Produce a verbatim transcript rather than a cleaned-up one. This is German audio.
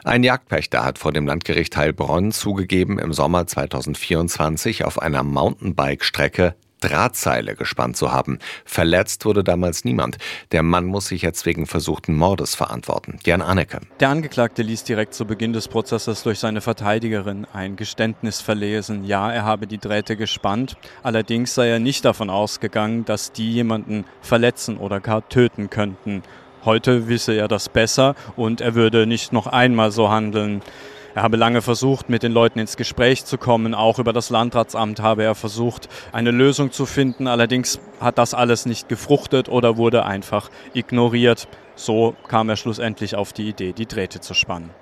Ein Jagdpächter hat vor dem Landgericht Heilbronn zugegeben, im Sommer zweitausendvierundzwanzig auf einer Mountainbike-Strecke Drahtseile gespannt zu haben. Verletzt wurde damals niemand. Der Mann muss sich jetzt wegen versuchten Mordes verantworten. Jan Anneke. Der Angeklagte ließ direkt zu Beginn des Prozesses durch seine Verteidigerin ein Geständnis verlesen. Ja, er habe die Drähte gespannt. Allerdings sei er nicht davon ausgegangen, dass die jemanden verletzen oder gar töten könnten. Heute wisse er das besser und er würde nicht noch einmal so handeln. Er habe lange versucht, mit den Leuten ins Gespräch zu kommen. Auch über das Landratsamt habe er versucht, eine Lösung zu finden. Allerdings hat das alles nicht gefruchtet oder wurde einfach ignoriert. So kam er schlussendlich auf die Idee, die Drähte zu spannen.